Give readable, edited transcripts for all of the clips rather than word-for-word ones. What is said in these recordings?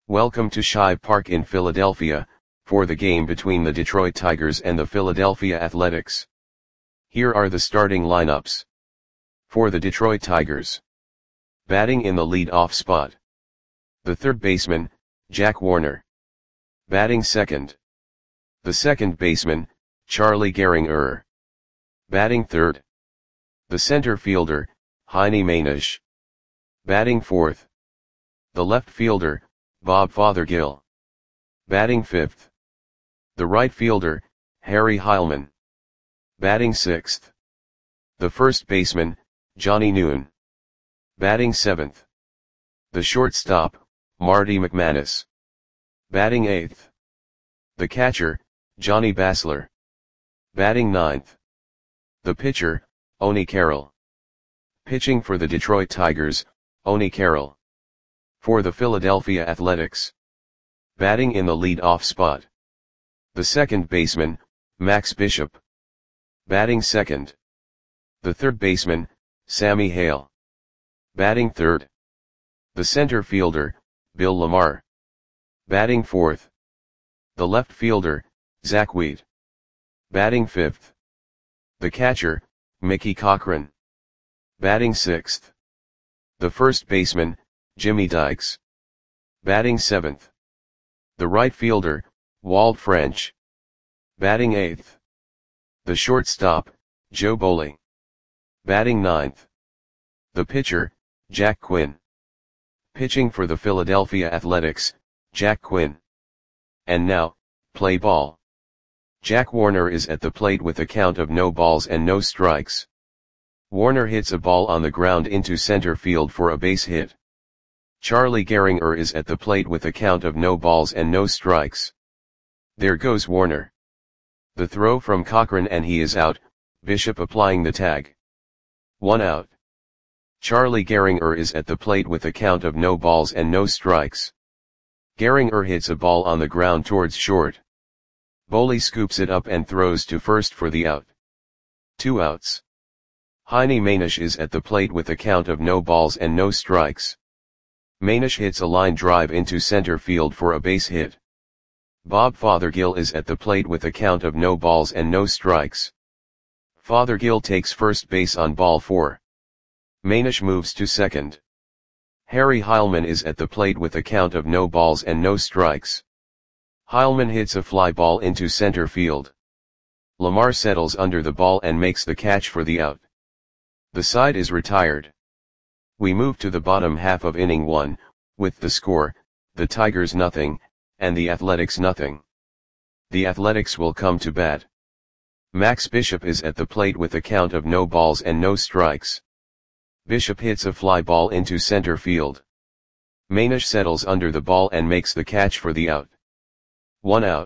Welcome to Shive Park in Philadelphia, for the game between the Detroit Tigers and the Philadelphia Athletics. Here are the starting lineups. For the Detroit Tigers. Batting in the lead-off spot. The third baseman, Jack Warner. Batting second. The second baseman, Charlie Gehringer. Batting third. The center fielder, Heine Maenisch. Batting fourth. The left fielder, Bob Fothergill. Batting fifth. The right fielder, Harry Heilmann. Batting sixth. The first baseman, Johnny Noon. Batting seventh. The shortstop, Marty McManus. Batting eighth. The catcher, Johnny Basler. Batting ninth. The pitcher, Oni Carroll. Pitching for the Detroit Tigers, Oni Carroll. For the Philadelphia Athletics. Batting in the lead-off spot. The second baseman, Max Bishop. Batting second. The third baseman, Sammy Hale. Batting third. The center fielder, Bill Lamar. Batting fourth. The left fielder, Zach Wheat. Batting fifth. The catcher, Mickey Cochrane. Batting sixth. The first baseman, Jimmy Dykes. Batting seventh. The right fielder, Walt French. Batting eighth. The shortstop, Joe Boley. Batting ninth. The pitcher, Jack Quinn. Pitching for the Philadelphia Athletics, Jack Quinn. And now, play ball. Jack Warner is at the plate with a count of no balls and no strikes. Warner hits a ball on the ground into center field for a base hit. Charlie Gehringer is at the plate with a count of no balls and no strikes. There goes Warner. The throw from Cochrane and he is out, Bishop applying the tag. 1 out. Charlie Gehringer is at the plate with a count of no balls and no strikes. Gehringer hits a ball on the ground towards short. Boley scoops it up and throws to first for the out. 2 outs. Heine Maenisch is at the plate with a count of no balls and no strikes. Maenisch hits a line drive into center field for a base hit. Bob Fothergill is at the plate with a count of no balls and no strikes. Fothergill takes first base on ball 4. Maenisch moves to second. Harry Heilmann is at the plate with a count of no balls and no strikes. Heilmann hits a fly ball into center field. Lamar settles under the ball and makes the catch for the out. The side is retired. We move to the bottom half of inning 1, with the score, the Tigers nothing, and the Athletics nothing. The Athletics will come to bat. Max Bishop is at the plate with a count of no balls and no strikes. Bishop hits a fly ball into center field. Maenisch settles under the ball and makes the catch for the out. 1 out.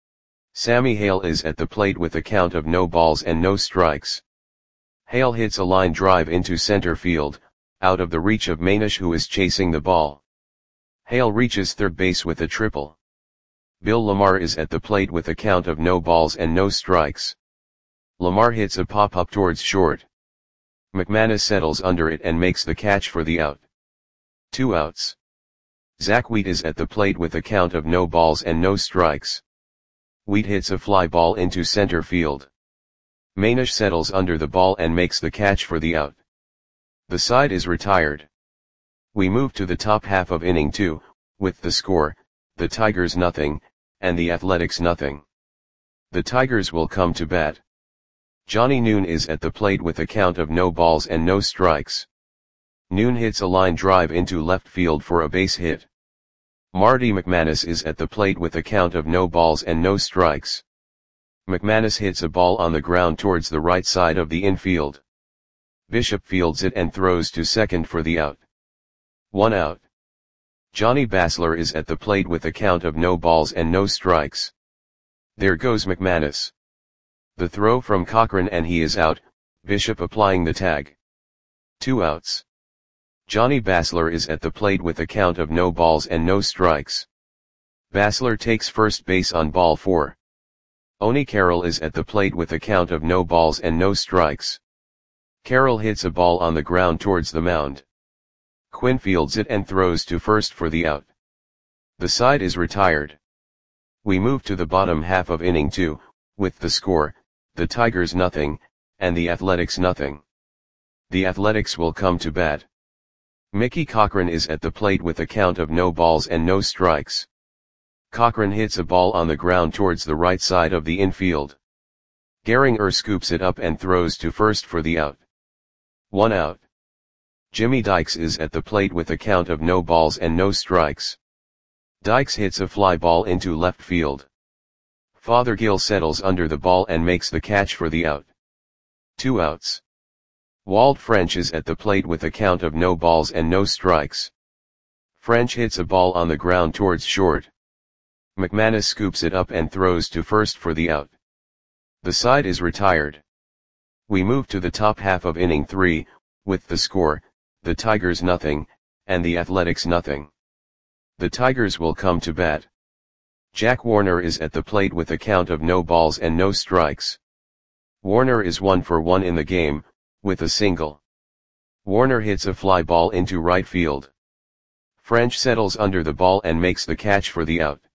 Sammy Hale is at the plate with a count of no balls and no strikes. Hale hits a line drive into center field, out of the reach of Maenisch who is chasing the ball. Hale reaches third base with a triple. Bill Lamar is at the plate with a count of no balls and no strikes. Lamar hits a pop-up towards short. McManus settles under it and makes the catch for the out. 2 outs. Zach Wheat is at the plate with a count of no balls and no strikes. Wheat hits a fly ball into center field. Maenisch settles under the ball and makes the catch for the out. The side is retired. We move to the top half of inning 2, with the score, the Tigers nothing, and the Athletics nothing. The Tigers will come to bat. Johnny Noon is at the plate with a count of no balls and no strikes. Noon hits a line drive into left field for a base hit. Marty McManus is at the plate with a count of no balls and no strikes. McManus hits a ball on the ground towards the right side of the infield. Bishop fields it and throws to second for the out. 1 out. Johnny Basler is at the plate with a count of no balls and no strikes. There goes McManus. The throw from Cochrane and he is out, Bishop applying the tag. 2 outs. Johnny Basler is at the plate with a count of no balls and no strikes. Basler takes first base on ball 4. Oni Carroll is at the plate with a count of no balls and no strikes. Carroll hits a ball on the ground towards the mound. Quinn fields it and throws to first for the out. The side is retired. We move to the bottom half of inning 2, with the score, the Tigers nothing, and the Athletics nothing. The Athletics will come to bat. Mickey Cochrane is at the plate with a count of no balls and no strikes. Cochrane hits a ball on the ground towards the right side of the infield. Gehringer scoops it up and throws to first for the out. 1 out. Jimmy Dykes is at the plate with a count of no balls and no strikes. Dykes hits a fly ball into left field. Fothergill settles under the ball and makes the catch for the out. 2 outs. Walt French is at the plate with a count of no balls and no strikes. French hits a ball on the ground towards short. McManus scoops it up and throws to first for the out. The side is retired. We move to the top half of inning 3, with the score, the Tigers nothing, and the Athletics nothing. The Tigers will come to bat. Jack Warner is at the plate with a count of no balls and no strikes. Warner is 1 for 1 in the game, with a single. Warner hits a fly ball into right field. French settles under the ball and makes the catch for the out.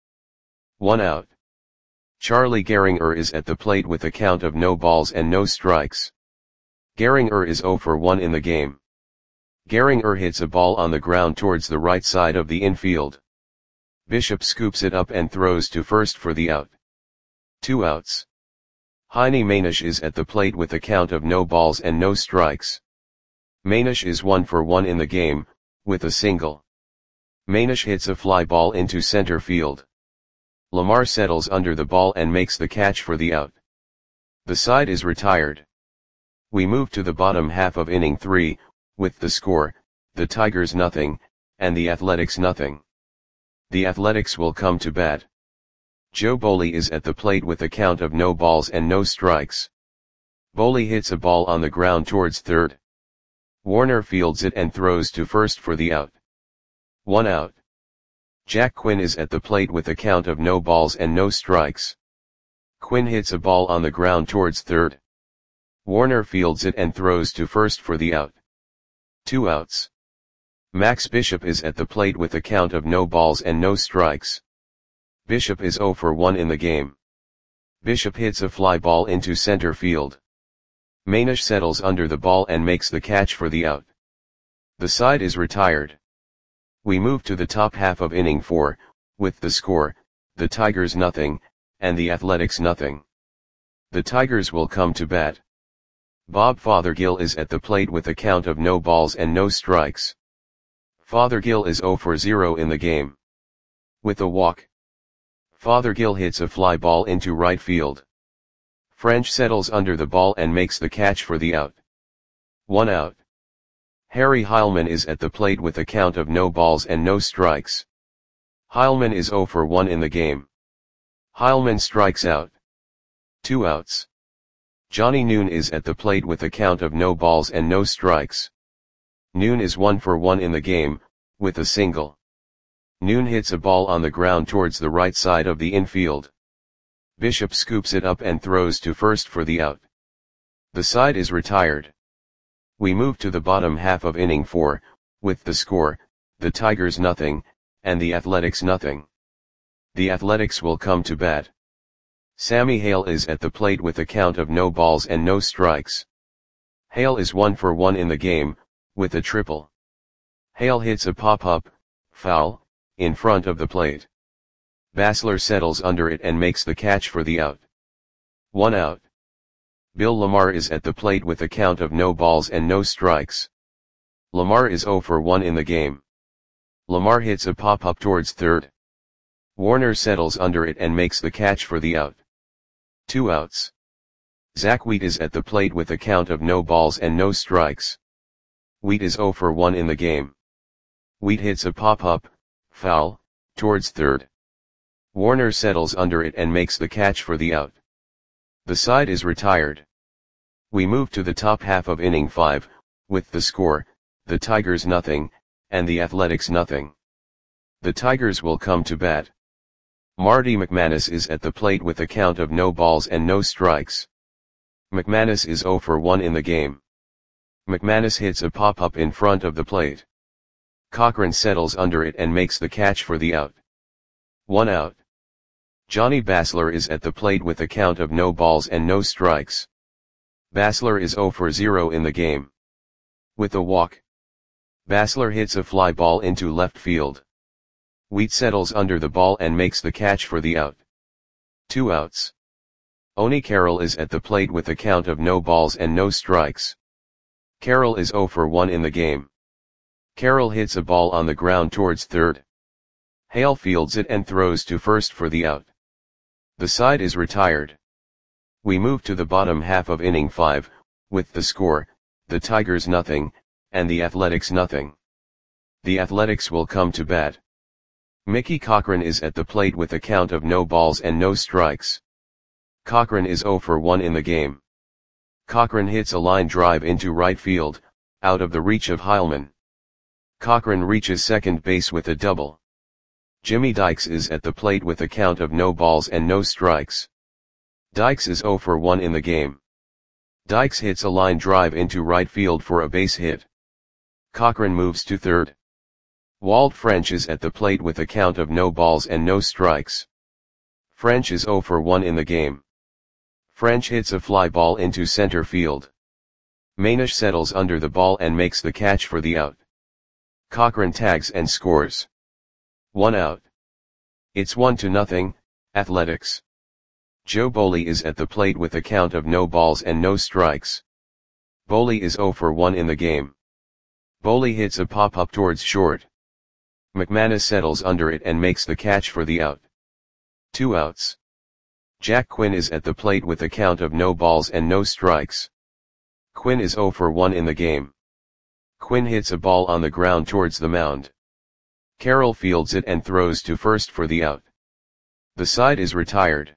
1 out. Charlie Gehringer is at the plate with a count of no balls and no strikes. Gehringer is 0 for 1 in the game. Gehringer hits a ball on the ground towards the right side of the infield. Bishop scoops it up and throws to first for the out. 2 outs. Heine Manish is at the plate with a count of no balls and no strikes. Manish is 1 for 1 in the game, with a single. Manish hits a fly ball into center field. Lamar settles under the ball and makes the catch for the out. The side is retired. We move to the bottom half of inning 3, with the score, the Tigers nothing, and the Athletics nothing. The Athletics will come to bat. Joe Boley is at the plate with a count of no balls and no strikes. Boley hits a ball on the ground towards third. Warner fields it and throws to first for the out. 1 out. Jack Quinn is at the plate with a count of no balls and no strikes. Quinn hits a ball on the ground towards third. Warner fields it and throws to first for the out. 2 outs. Max Bishop is at the plate with a count of no balls and no strikes. Bishop is 0 for 1 in the game. Bishop hits a fly ball into center field. Manish settles under the ball and makes the catch for the out. The side is retired. We move to the top half of inning 4, with the score, the Tigers nothing, and the Athletics nothing. The Tigers will come to bat. Bob Fothergill is at the plate with a count of no balls and no strikes. Fothergill is 0 for 0 in the game. With a walk. Fothergill hits a fly ball into right field. French settles under the ball and makes the catch for the out. 1 out. Harry Heilman is at the plate with a count of no balls and no strikes. Heilman is 0 for 1 in the game. Heilman strikes out. 2 outs. Johnny Noon is at the plate with a count of no balls and no strikes. Noon is 1 for 1 in the game, with a single. Noon hits a ball on the ground towards the right side of the infield. Bishop scoops it up and throws to first for the out. The side is retired. We move to the bottom half of inning 4, with the score, the Tigers nothing, and the Athletics nothing. The Athletics will come to bat. Sammy Hale is at the plate with a count of no balls and no strikes. Hale is 1 for 1 in the game, with a triple. Hale hits a pop-up, foul, in front of the plate. Basler settles under it and makes the catch for the out. 1 out. Bill Lamar is at the plate with a count of no balls and no strikes. Lamar is 0 for 1 in the game. Lamar hits a pop-up towards third. Warner settles under it and makes the catch for the out. 2 outs. Zach Wheat is at the plate with a count of no balls and no strikes. Wheat is 0 for 1 in the game. Wheat hits a pop-up, foul, towards third. Warner settles under it and makes the catch for the out. The side is retired. We move to the top half of inning 5, with the score, the Tigers nothing, and the Athletics nothing. The Tigers will come to bat. Marty McManus is at the plate with a count of no balls and no strikes. McManus is 0 for 1 in the game. McManus hits a pop-up in front of the plate. Cochrane settles under it and makes the catch for the out. 1 out. Johnny Basler is at the plate with a count of no balls and no strikes. Basler is 0 for 0 in the game. With a walk, Basler hits a fly ball into left field. Wheat settles under the ball and makes the catch for the out. 2 outs. Oni Carroll is at the plate with a count of no balls and no strikes. Carroll is 0 for 1 in the game. Carroll hits a ball on the ground towards third. Hale fields it and throws to first for the out. The side is retired. We move to the bottom half of inning 5, with the score, the Tigers nothing, and the Athletics nothing. The Athletics will come to bat. Mickey Cochrane is at the plate with a count of no balls and no strikes. Cochrane is 0 for 1 in the game. Cochrane hits a line drive into right field, out of the reach of Heilman. Cochrane reaches second base with a double. Jimmy Dykes is at the plate with a count of no balls and no strikes. Dykes is 0 for 1 in the game. Dykes hits a line drive into right field for a base hit. Cochrane moves to third. Walt French is at the plate with a count of no balls and no strikes. French is 0 for 1 in the game. French hits a fly ball into center field. Manish settles under the ball and makes the catch for the out. Cochrane tags and scores. 1 out. It's 1-0, Athletics. Joe Boley is at the plate with a count of no balls and no strikes. Boley is 0 for 1 in the game. Boley hits a pop-up towards short. McManus settles under it and makes the catch for the out. 2 outs. Jack Quinn is at the plate with a count of no balls and no strikes. Quinn is 0 for 1 in the game. Quinn hits a ball on the ground towards the mound. Carroll fields it and throws to first for the out. The side is retired.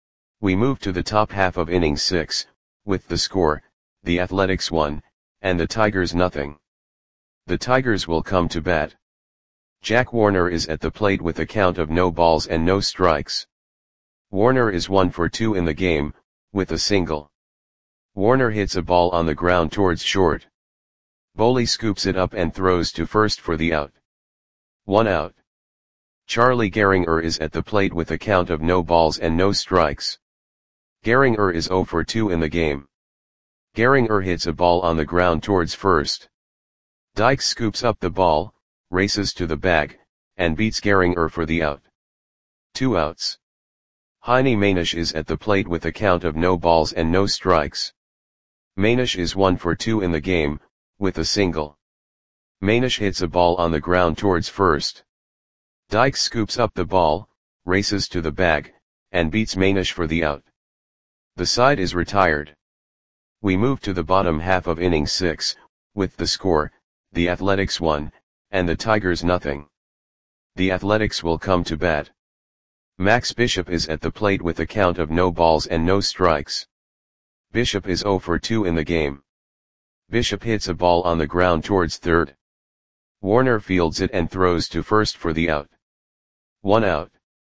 We move to the top half of inning 6, with the score, the Athletics 1, and the Tigers nothing. The Tigers will come to bat. Jack Warner is at the plate with a count of no balls and no strikes. Warner is 1 for 2 in the game, with a single. Warner hits a ball on the ground towards short. Boley scoops it up and throws to first for the out. 1 out. Charlie Gehringer is at the plate with a count of no balls and no strikes. Gehringer is 0 for 2 in the game. Gehringer hits a ball on the ground towards first. Dykes scoops up the ball, races to the bag, and beats Gehringer for the out. 2 outs. Heine Manish is at the plate with a count of no balls and no strikes. Manish is 1 for 2 in the game, with a single. Manish hits a ball on the ground towards first. Dykes scoops up the ball, races to the bag, and beats Manish for the out. The side is retired. We move to the bottom half of inning 6, with the score, the Athletics 1, and the Tigers nothing. The Athletics will come to bat. Max Bishop is at the plate with a count of no balls and no strikes. Bishop is 0 for 2 in the game. Bishop hits a ball on the ground towards third. Warner fields it and throws to first for the out. 1 out.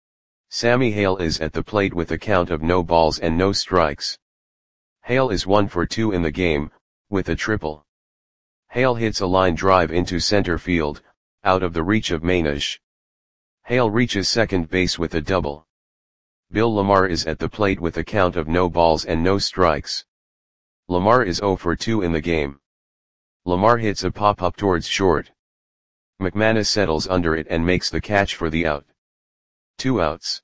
Sammy Hale is at the plate with a count of no balls and no strikes. Hale is 1 for 2 in the game, with a triple. Hale hits a line drive into center field, out of the reach of Manish. Hale reaches second base with a double. Bill Lamar is at the plate with a count of no balls and no strikes. Lamar is 0 for 2 in the game. Lamar hits a pop-up towards short. McManus settles under it and makes the catch for the out. 2 outs.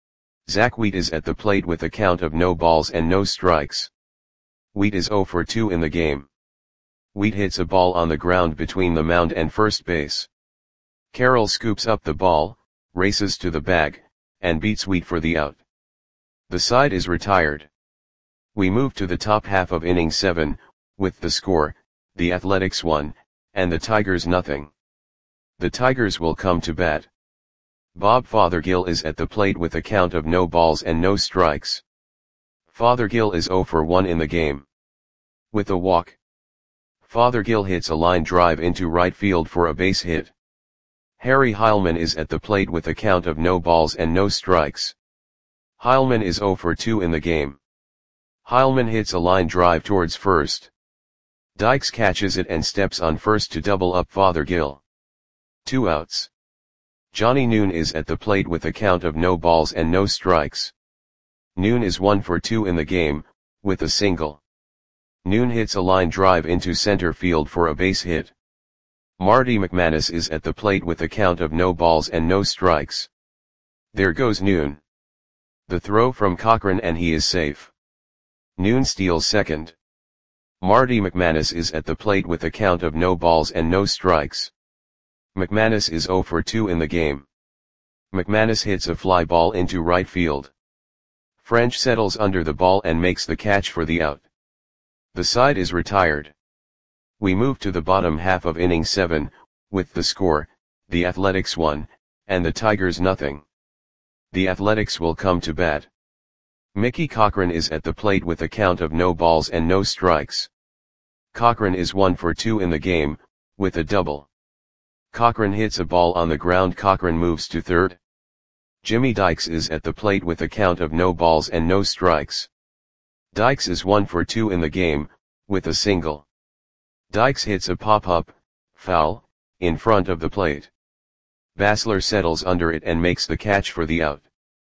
Zach Wheat is at the plate with a count of no balls and no strikes. Wheat is 0 for 2 in the game. Wheat hits a ball on the ground between the mound and first base. Carroll scoops up the ball, races to the bag, and beats Wheat for the out. The side is retired. We move to the top half of inning 7, with the score, the Athletics 1, and the Tigers nothing. The Tigers will come to bat. Bob Fothergill is at the plate with a count of no balls and no strikes. Fothergill is 0 for 1 in the game. With a walk, Fothergill hits a line drive into right field for a base hit. Harry Heilman is at the plate with a count of no balls and no strikes. Heilman is 0 for 2 in the game. Heilman hits a line drive towards first. Dykes catches it and steps on first to double up Fothergill. 2 outs. Johnny Noon is at the plate with a count of no balls and no strikes. Noon is 1 for 2 in the game, with a single. Noon hits a line drive into center field for a base hit. Marty McManus is at the plate with a count of no balls and no strikes. There goes Noon. The throw from Cochran and he is safe. Noon steals second. Marty McManus is at the plate with a count of no balls and no strikes. McManus is 0 for 2 in the game. McManus hits a fly ball into right field. French settles under the ball and makes the catch for the out. The side is retired. We move to the bottom half of inning 7, with the score, the Athletics 1, and the Tigers nothing. The Athletics will come to bat. Mickey Cochran is at the plate with a count of no balls and no strikes. Cochran is 1 for 2 in the game, with a double. Cochran hits a ball on the ground. Cochran moves to third. Jimmy Dykes is at the plate with a count of no balls and no strikes. Dykes is 1 for 2 in the game, with a single. Dykes hits a pop-up, foul, in front of the plate. Basler settles under it and makes the catch for the out.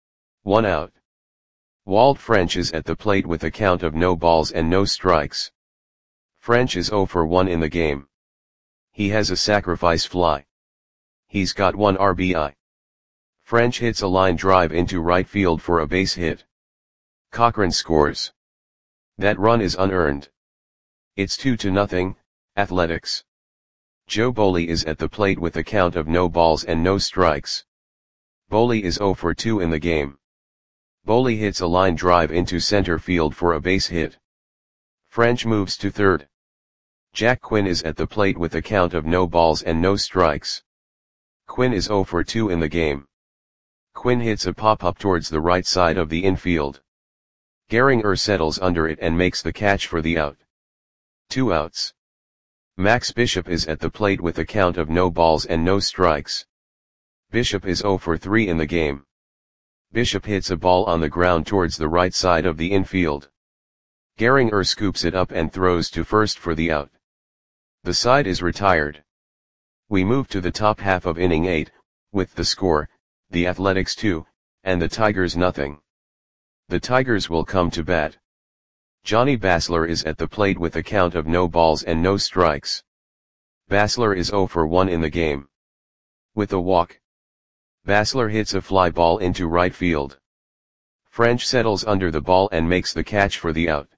1 out. Walt French is at the plate with a count of no balls and no strikes. French is 0 for 1 in the game. He has a sacrifice fly. He's got 1 RBI. French hits a line drive into right field for a base hit. Cochran scores. That run is unearned. It's 2-0, Athletics. Joe Boley is at the plate with a count of no balls and no strikes. Boley is 0 for 2 in the game. Boley hits a line drive into center field for a base hit. French moves to third. Jack Quinn is at the plate with a count of no balls and no strikes. Quinn is 0 for 2 in the game. Quinn hits a pop-up towards the right side of the infield. Gehringer settles under it and makes the catch for the out. 2 outs. Max Bishop is at the plate with a count of no balls and no strikes. Bishop is 0 for 3 in the game. Bishop hits a ball on the ground towards the right side of the infield. Gehringer scoops it up and throws to first for the out. The side is retired. We move to the top half of inning 8, with the score, the Athletics 2, and the Tigers nothing. The Tigers will come to bat. Johnny Basler is at the plate with a count of no balls and no strikes. Basler is 0 for 1 in the game. With a walk. Basler hits a fly ball into right field. French settles under the ball and makes the catch for the out.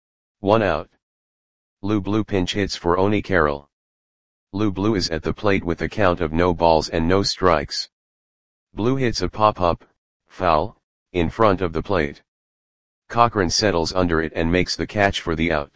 1 out. Lou Blue pinch hits for Oni Carroll. Lou Blue is at the plate with a count of no balls and no strikes. Blue hits a pop-up, foul, in front of the plate. Cochran settles under it and makes the catch for the out.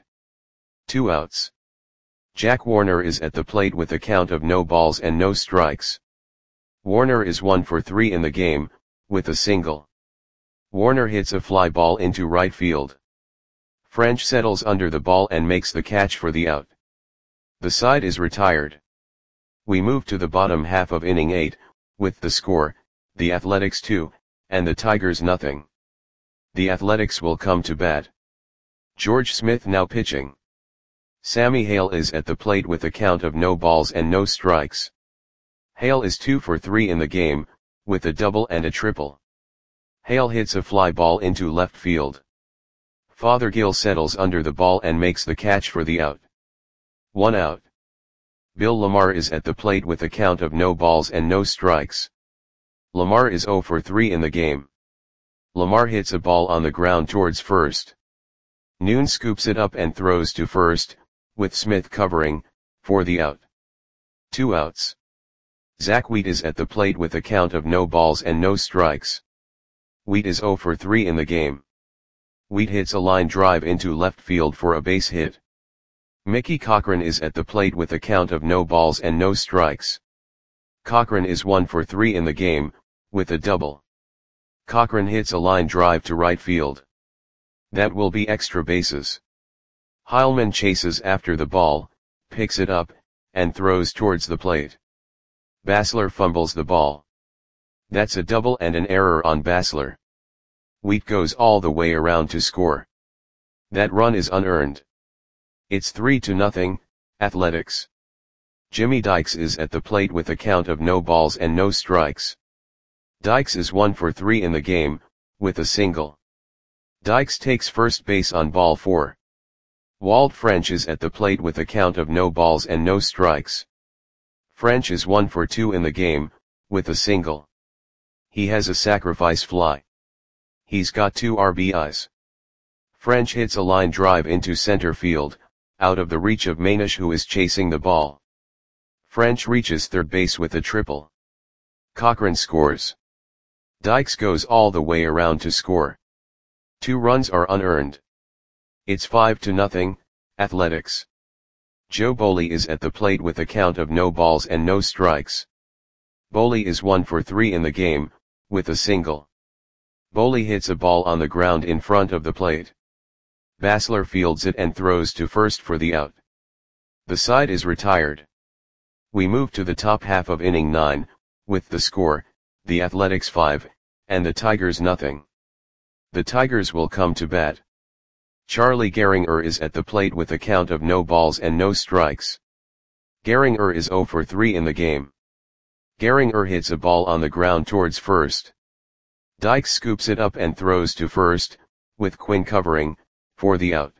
2 outs. Jack Warner is at the plate with a count of no balls and no strikes. Warner is 1 for 3 in the game, with a single. Warner hits a fly ball into right field. French settles under the ball and makes the catch for the out. The side is retired. We move to the bottom half of inning 8, with the score, the Athletics 2, and the Tigers nothing. The Athletics will come to bat. George Smith now pitching. Sammy Hale is at the plate with a count of no balls and no strikes. Hale is 2 for 3 in the game, with a double and a triple. Hale hits a fly ball into left field. Fothergill settles under the ball and makes the catch for the out. 1 out. Bill Lamar is at the plate with a count of no balls and no strikes. Lamar is 0 for 3 in the game. Lamar hits a ball on the ground towards first. Noon scoops it up and throws to first, with Smith covering, for the out. 2 outs. Zach Wheat is at the plate with a count of no balls and no strikes. Wheat is 0 for 3 in the game. Wheat hits a line drive into left field for a base hit. Mickey Cochran is at the plate with a count of no balls and no strikes. Cochran is 1 for 3 in the game, with a double. Cochran hits a line drive to right field. That will be extra bases. Heilman chases after the ball, picks it up, and throws towards the plate. Basler fumbles the ball. That's a double and an error on Basler. Wheat goes all the way around to score. That run is unearned. It's 3-0, Athletics. Jimmy Dykes is at the plate with a count of no balls and no strikes. Dykes is 1 for 3 in the game, with a single. Dykes takes first base on ball 4. Walt French is at the plate with a count of no balls and no strikes. French is 1 for 2 in the game, with a single. He has a sacrifice fly. He's got 2 RBIs. French hits a line drive into center field, out of the reach of Manish, who is chasing the ball. French reaches third base with a triple. Cochran scores. Dykes goes all the way around to score. 2 runs are unearned. It's 5-0, Athletics. Joe Boley is at the plate with a count of no balls and no strikes. Boley is 1 for 3 in the game, with a single. Boley hits a ball on the ground in front of the plate. Basler fields it and throws to first for the out. The side is retired. We move to the top half of inning 9, with the score, the Athletics 5, and the Tigers nothing. The Tigers will come to bat. Charlie Gehringer is at the plate with a count of no balls and no strikes. Gehringer is 0 for 3 in the game. Gehringer hits a ball on the ground towards first. Dykes scoops it up and throws to first, with Quinn covering, for the out.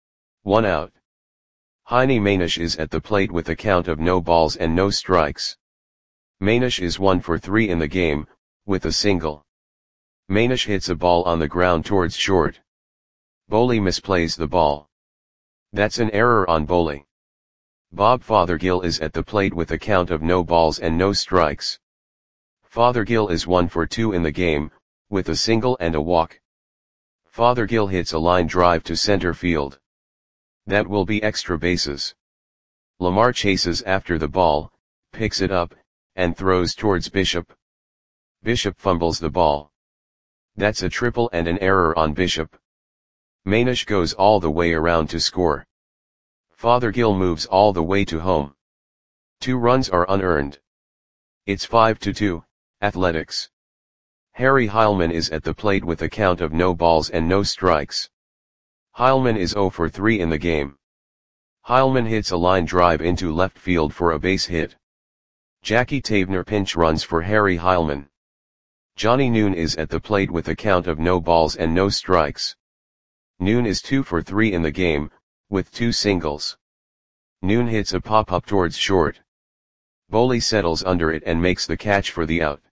1 out. Heine Manish is at the plate with a count of no balls and no strikes. Manish is 1 for 3 in the game, with a single. Manish hits a ball on the ground towards short. Boley misplays the ball. That's an error on Boley. Bob Fothergill is at the plate with a count of no balls and no strikes. Fothergill is 1 for 2 in the game, with a single and a walk. Fothergill hits a line drive to center field. That will be extra bases. Lamar chases after the ball, picks it up, and throws towards Bishop. Bishop fumbles the ball. That's a triple and an error on Bishop. Manish goes all the way around to score. Fothergill moves all the way to home. 2 runs are unearned. It's 5-2, Athletics. Harry Heilman is at the plate with a count of no balls and no strikes. Heilman is 0 for 3 in the game. Heilman hits a line drive into left field for a base hit. Jackie Tavener pinch runs for Harry Heilman. Johnny Noon is at the plate with a count of no balls and no strikes. Noon is 2 for 3 in the game, with 2 singles. Noon hits a pop-up towards short. Boley settles under it and makes the catch for the out.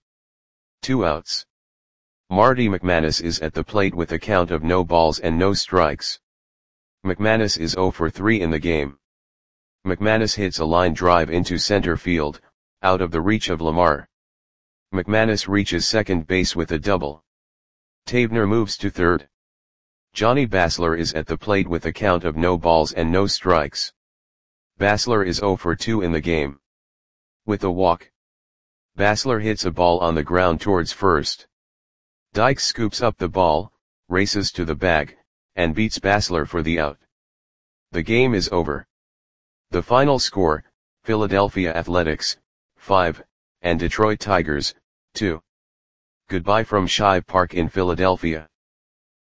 2 outs. Marty McManus is at the plate with a count of no balls and no strikes. McManus is 0 for 3 in the game. McManus hits a line drive into center field, out of the reach of Lamar. McManus reaches second base with a double. Tavener moves to third. Johnny Basler is at the plate with a count of no balls and no strikes. Basler is 0 for 2 in the game. With a walk. Basler hits a ball on the ground towards first. Dykes scoops up the ball, races to the bag, and beats Basler for the out. The game is over. The final score, Philadelphia Athletics, 5, and Detroit Tigers, 2. Goodbye from Shive Park in Philadelphia.